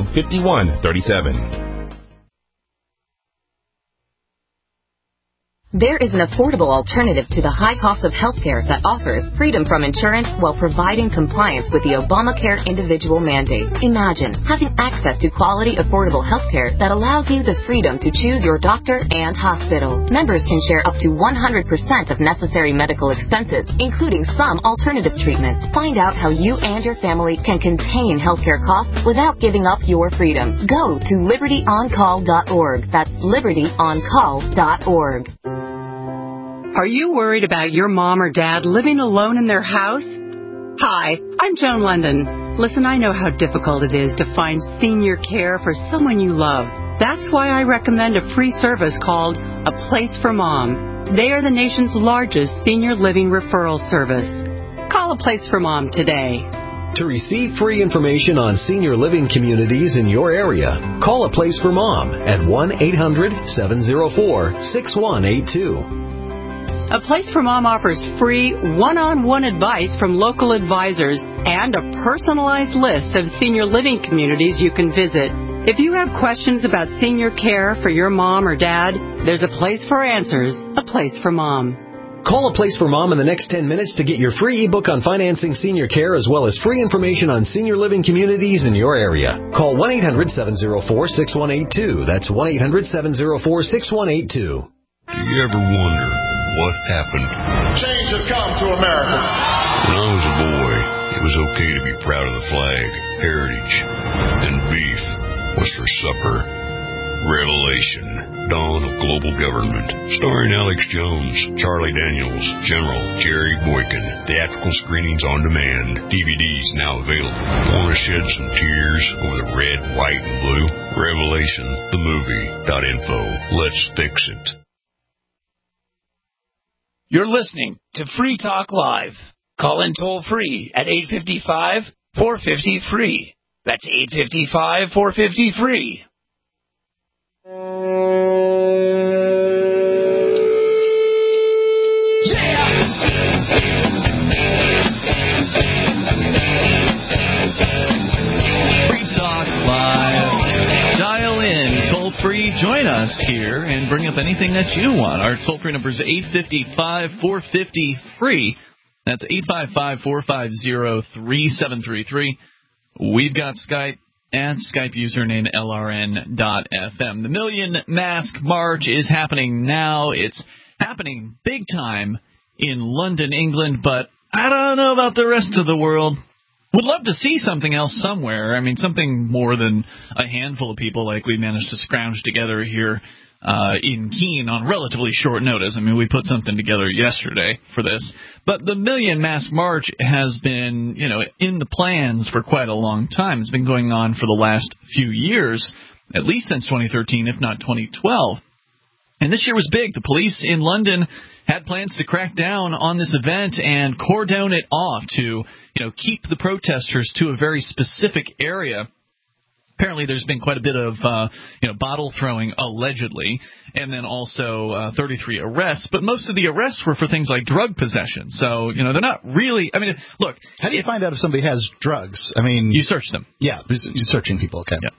800-930-5137. There is an affordable alternative to the high cost of healthcare that offers freedom from insurance while providing compliance with the Obamacare individual mandate. Imagine having access to quality, affordable healthcare that allows you the freedom to choose your doctor and hospital. Members can share up to 100% of necessary medical expenses, including some alternative treatments. Find out how you and your family can contain healthcare costs without giving up your freedom. Go to libertyoncall.org. That's libertyoncall.org. Are you worried about your mom or dad living alone in their house? Hi, I'm Joan London. Listen, I know how difficult it is to find senior care for someone you love. That's why I recommend a free service called A Place for Mom. They are the nation's largest senior living referral service. Call A Place for Mom today. To receive free information on senior living communities in your area, call A Place for Mom at 1-800-704-6182. A Place for Mom offers free one-on-one advice from local advisors and a personalized list of senior living communities you can visit. If you have questions about senior care for your mom or dad, there's a place for answers, A Place for Mom. Call A Place for Mom in the next 10 minutes to get your free ebook on financing senior care as well as free information on senior living communities in your area. Call 1-800-704-6182. That's 1-800-704-6182. Do you ever wonder what happened? Change has come to America. When I was a boy, it was okay to be proud of the flag, heritage, and beef. What's for supper? Revelation, Dawn of Global Government. Starring Alex Jones, Charlie Daniels, General Jerry Boykin. Theatrical screenings on demand. DVDs now available. Want to shed some tears over the red, white, and blue? Revelation, the movie.info. Let's fix it. You're listening to Free Talk Live. Call in toll free at 855-450-FREE. That's 855-450-FREE. Free Talk Live. Dial in, toll free, join us here, and bring up anything that you want. Our toll-free number is 855-450-FREE. That's 855-450-3733. We've got Skype and Skype username LRN.FM. The Million Mask March is happening now. It's happening big time in London, England, but I don't know about the rest of the world. Would love to see something else somewhere. I mean, something more than a handful of people like we managed to scrounge together here in Keene on relatively short notice. I mean, we put something together yesterday for this. But the Million Mask March has been, in the plans for quite a long time. It's been going on for the last few years, at least since 2013, if not 2012. And this year was big. The police in London had plans to crack down on this event and cordon it off to, keep the protesters to a very specific area. Apparently there's been quite a bit of, bottle throwing, allegedly, and then also 33 arrests. But most of the arrests were for things like drug possession. So, they're not really – I mean, look. How do you find out if somebody has drugs? I mean – You search them. Yeah, you're searching people, okay. Yeah.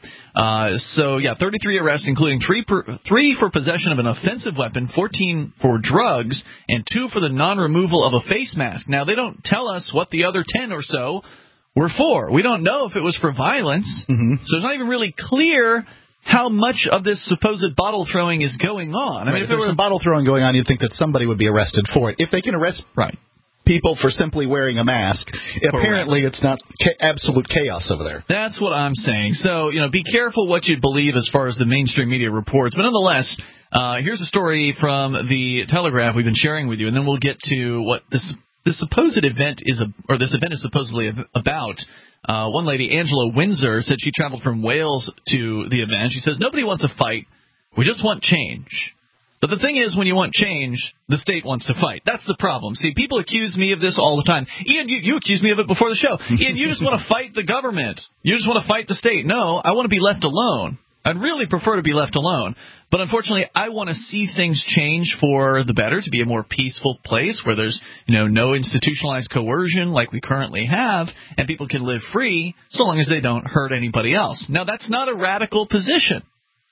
33 arrests, including three for possession of an offensive weapon, 14 for drugs, and 2 for the non-removal of a face mask. Now, they don't tell us what the other 10 or so were for. We don't know if it was for violence, so it's not even really clear how much of this supposed bottle throwing is going on. I mean, if there was some bottle throwing going on, you'd think that somebody would be arrested for it. If they can arrest people for simply wearing a mask, apparently it's not absolute chaos over there. That's what I'm saying. So, be careful what you believe as far as the mainstream media reports. But nonetheless, here's a story from the Telegraph we've been sharing with you, and then we'll get to what this supposed event is, this event is supposedly about. One lady, Angela Windsor, said she traveled from Wales to the event. She says, nobody wants a fight. We just want change. But the thing is, when you want change, the state wants to fight. That's the problem. See, people accuse me of this all the time. Ian, you accused me of it before the show. Ian, you just want to fight the government. You just want to fight the state. No, I want to be left alone. I'd really prefer to be left alone. But unfortunately, I want to see things change for the better, to be a more peaceful place where there's, no institutionalized coercion like we currently have, and people can live free so long as they don't hurt anybody else. Now, that's not a radical position.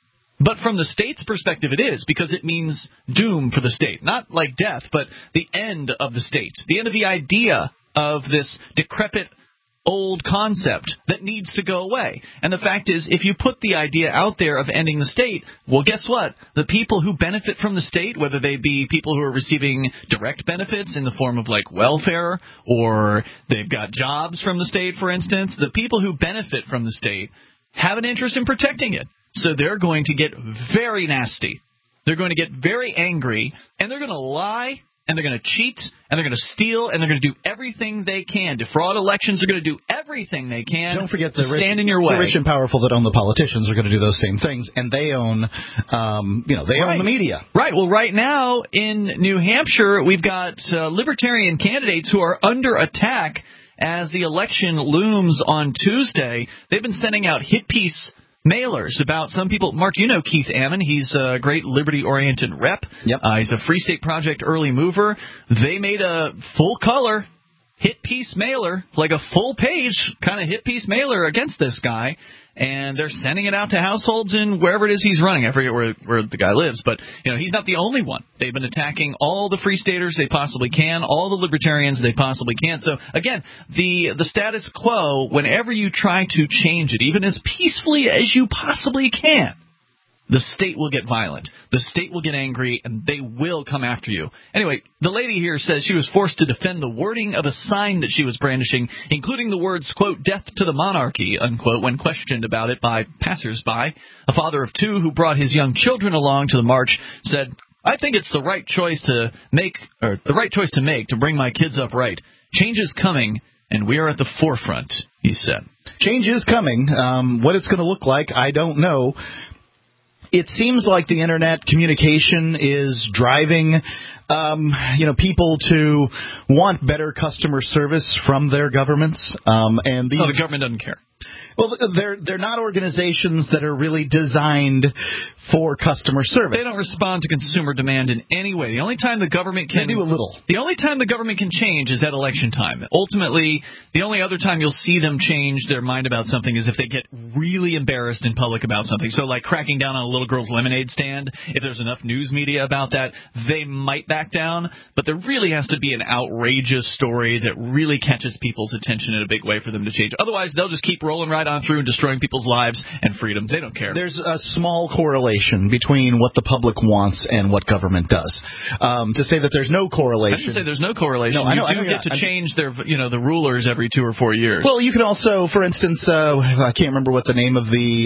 But from the state's perspective, it is, because it means doom for the state. Not like death, but the end of the state. The end of the idea of this decrepit old concept that needs to go away. And the fact is, if you put the idea out there of ending the state, well, guess what? The people who benefit from the state, whether they be people who are receiving direct benefits in the form of like welfare, or they've got jobs from the state, for instance, the people who benefit from the state have an interest in protecting it. So they're going to get very nasty. They're going to get very angry, and they're going to lie, and they're going to cheat, and they're going to steal, and they're going to do everything they can. Defraud elections. They're going to do everything they can. Don't forget to stand in your way. The rich and powerful that own the politicians are going to do those same things, and they own, own the media. Right. Well, right now in New Hampshire, we've got libertarian candidates who are under attack as the election looms on Tuesday. They've been sending out hit piece mailers about some people. Mark, you know Keith Ammon. He's a great liberty-oriented rep. Yep. He's a Free State Project early mover. They made a full-color hit-piece mailer, like a full-page kind of hit-piece mailer against this guy, and they're sending it out to households in wherever it is he's running. I forget where the guy lives, but he's not the only one. They've been attacking all the Free Staters they possibly can, all the libertarians they possibly can. So, again, the status quo, whenever you try to change it, even as peacefully as you possibly can, the state will get violent. The state will get angry, and they will come after you. Anyway, the lady here says she was forced to defend the wording of a sign that she was brandishing, including the words, quote, "death to the monarchy," unquote, when questioned about it by passersby. A father of two who brought his young children along to the march said, "I think it's the right choice to make to bring my kids up right. Change is coming, and we are at the forefront," he said. Change is coming. What it's going to look like, I don't know. It seems like the Internet communication is driving people to want better customer service from their governments. And the government doesn't care. Well, they're not organizations that are really designed for customer service. They don't respond to consumer demand in any way. The only time the government can do a little. The only time the government can change is at election time. Ultimately, the only other time you'll see them change their mind about something is if they get really embarrassed in public about something. So, like cracking down on a little girl's lemonade stand, if there's enough news media about that, they might back down. But there really has to be an outrageous story that really catches people's attention in a big way for them to change. Otherwise, they'll just keep rolling right on through and destroying people's lives and freedom. They don't care. There's a small correlation between what the public wants and what government does. To say that there's no correlation. I didn't say there's no correlation. No, I do get to change their, the rulers every 2 or 4 years. Well, you can also, for instance, I can't remember what the name of the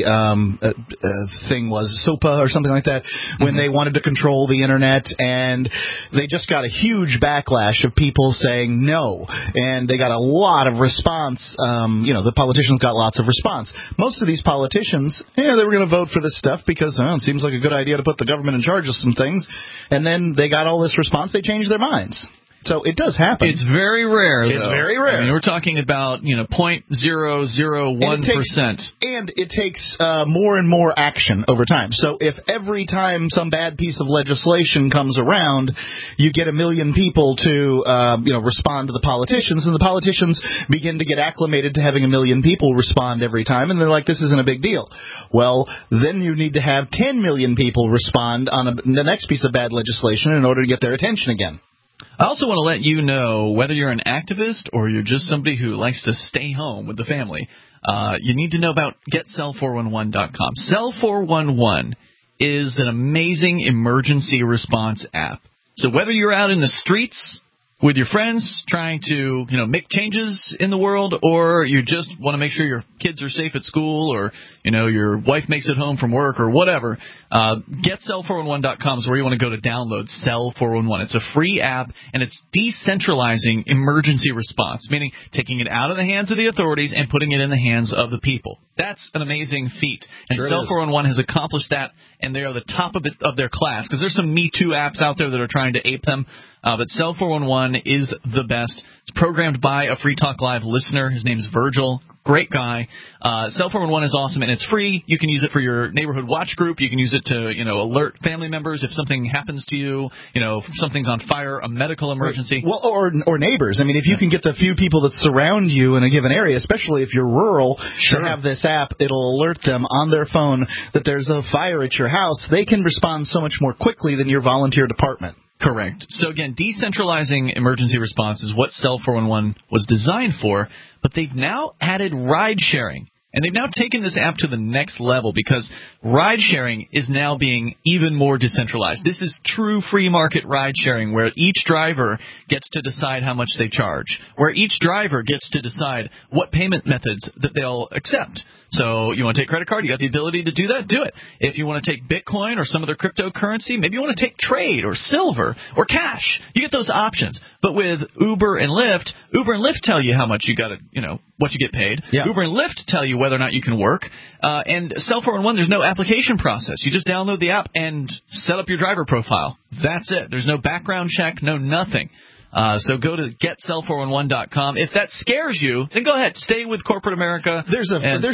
thing was, SOPA or something like that, when they wanted to control the Internet, and they just got a huge backlash of people saying no, and they got a lot of response. The politicians got lots of response. Most of these politicians, they were going to vote for this stuff because it seems like a good idea to put the government in charge of some things, and then they got all this response, they changed their minds. So it does happen. It's very rare, though. It's very rare. I mean, we're talking about, 0.001%. And it takes more and more action over time. So if every time some bad piece of legislation comes around, you get 1 million people to, respond to the politicians, and the politicians begin to get acclimated to having 1 million people respond every time, and they're like, this isn't a big deal. Well, then you need to have 10 million people respond on the next piece of bad legislation in order to get their attention again. I also want to let you know, whether you're an activist or you're just somebody who likes to stay home with the family, you need to know about GetCell411.com. Cell411 is an amazing emergency response app. So whether you're out in the streets with your friends trying to, make changes in the world, or you just want to make sure your kids are safe at school, or, your wife makes it home from work or whatever, GetCell411.com is where you want to go to download Cell411. It's a free app, and it's decentralizing emergency response, meaning taking it out of the hands of the authorities and putting it in the hands of the people. That's an amazing feat. And Sure Cell411 has accomplished that, and they are the top of their class, because there's some Me Too apps out there that are trying to ape them. But Cell411 is the best. It's programmed by a Free Talk Live listener. His name's Virgil. Great guy. Cell 411 is awesome, and it's free. You can use it for your neighborhood watch group. You can use it to, alert family members if something happens to you. If something's on fire, a medical emergency. Well, or neighbors. I mean, if you can get the few people that surround you in a given area, especially if you're rural, to have this app, it'll alert them on their phone that there's a fire at your house. They can respond so much more quickly than your volunteer department. Correct. So, again, decentralizing emergency response is what Cell 411 was designed for, but they've now added ride-sharing. And they've now taken this app to the next level because ride-sharing is now being even more decentralized. This is true free market ride-sharing where each driver gets to decide how much they charge, where each driver gets to decide what payment methods that they'll accept. So you want to take credit card, you got the ability to do that, do it. If you want to take Bitcoin or some other cryptocurrency, maybe you want to take trade or silver or cash. You get those options. But with Uber and Lyft tell you how much you got to, what you get paid. Yeah. Uber and Lyft tell you whether or not you can work. And Cell 411, there's no application process. You just download the app and set up your driver profile. That's it. There's no background check, no nothing. So go to getcell411.com. If that scares you, then go ahead. Stay with corporate America. There's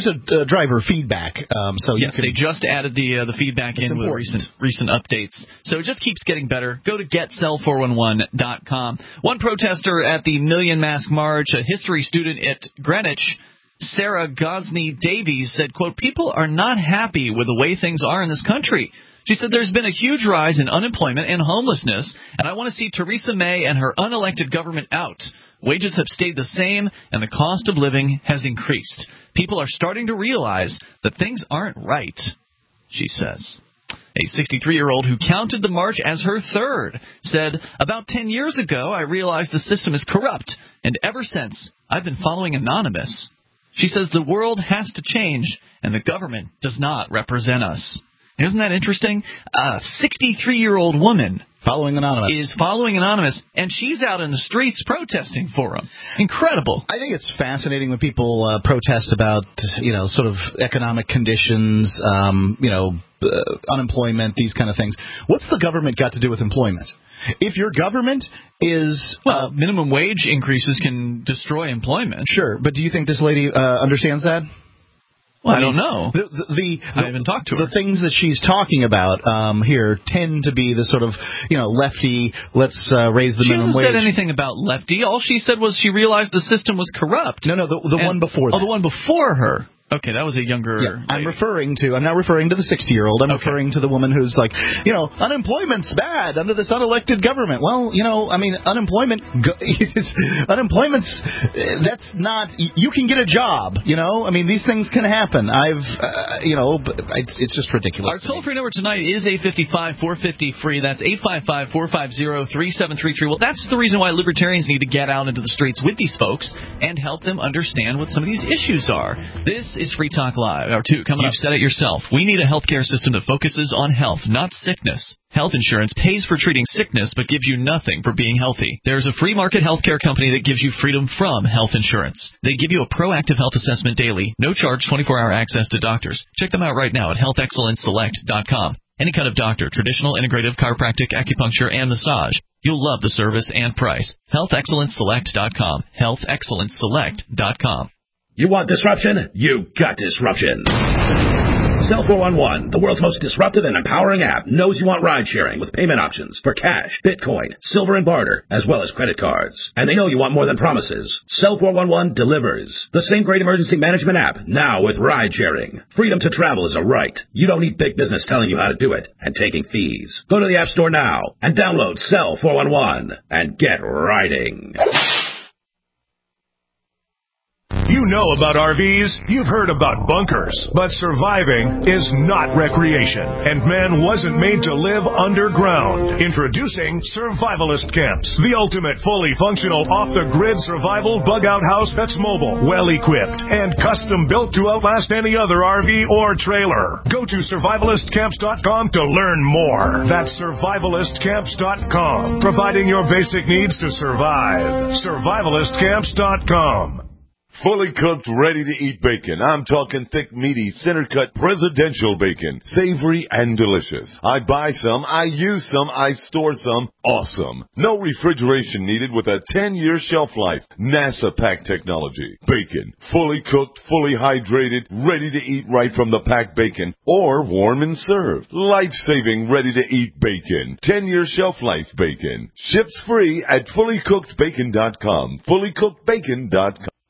a driver feedback. They just added the feedback in with recent updates. So it just keeps getting better. Go to getcell411.com. One protester at the Million Mask March, a history student at Greenwich, Sarah Gosney Davies, said, quote, "People are not happy with the way things are in this country." She said there's been a huge rise in unemployment and homelessness, and I want to see Theresa May and her unelected government out. Wages have stayed the same, and the cost of living has increased. People are starting to realize that things aren't right, she says. A 63-year-old who counted the march as her third said, "About 10 years ago, I realized the system is corrupt, and ever since, I've been following Anonymous." She says the world has to change, and the government does not represent us. Isn't that interesting? A 63-year-old woman is following Anonymous, and she's out in the streets protesting for him. Incredible. I think it's fascinating when people protest about, sort of economic conditions, unemployment, these kind of things. What's the government got to do with employment? If your government is... minimum wage increases can destroy employment. Sure, but do you think this lady understands that? Well, I don't know. I haven't talked to her. The things that she's talking about here tend to be the sort of, lefty, let's raise the minimum wage. She hasn't said anything about lefty. All she said was she realized the system was corrupt. No, the one before that. Oh, the one before her. Okay, that was a younger... Yeah, I'm not referring to the 60-year-old. I'm referring to the woman who's like, unemployment's bad under this unelected government. Well, unemployment's... That's not... You can get a job, these things can happen. It's just ridiculous. Our toll-free number tonight is 855-450-FREE. That's 855-450-3733. Well, that's the reason why libertarians need to get out into the streets with these folks and help them understand what some of these issues are. This is Free Talk Live. Coming up, you've said it yourself. We need a healthcare system that focuses on health, not sickness. Health insurance pays for treating sickness but gives you nothing for being healthy. There's a free market healthcare company that gives you freedom from health insurance. They give you a proactive health assessment daily, no charge, 24-hour access to doctors. Check them out right now at healthexcellenceselect.com. Any kind of doctor, traditional, integrative, chiropractic, acupuncture, and massage. You'll love the service and price. healthexcellenceselect.com. healthexcellenceselect.com. You want disruption? You got disruption. Cell 411, the world's most disruptive and empowering app, knows you want ride-sharing with payment options for cash, Bitcoin, silver and barter, as well as credit cards. And they know you want more than promises. Cell 411 delivers. The same great emergency management app, now with ride-sharing. Freedom to travel is a right. You don't need big business telling you how to do it and taking fees. Go to the App Store now and download Cell 411 and get riding. You know about RVs, you've heard about bunkers, but surviving is not recreation, and man wasn't made to live underground. Introducing Survivalist Camps, the ultimate fully functional off-the-grid survival bug-out house that's mobile, well-equipped, and custom-built to outlast any other RV or trailer. Go to survivalistcamps.com to learn more. That's survivalistcamps.com, providing your basic needs to survive. Survivalistcamps.com. Fully cooked, ready-to-eat bacon. I'm talking thick, meaty, center-cut presidential bacon. Savory and delicious. I buy some, I use some, I store some. Awesome. No refrigeration needed with a 10-year shelf life. NASA pack technology. Bacon. Fully cooked, fully hydrated, ready to eat right from the packed bacon. Or warm and served. Life-saving, ready-to-eat bacon. 10-year shelf life bacon. Ships free at fullycookedbacon.com. Fullycookedbacon.com.